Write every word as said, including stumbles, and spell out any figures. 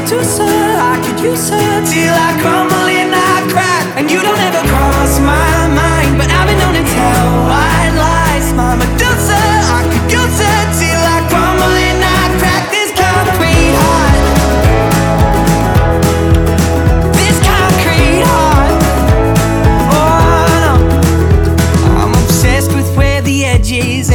to serve, I could use her till I crumble and I crack, and you don't ever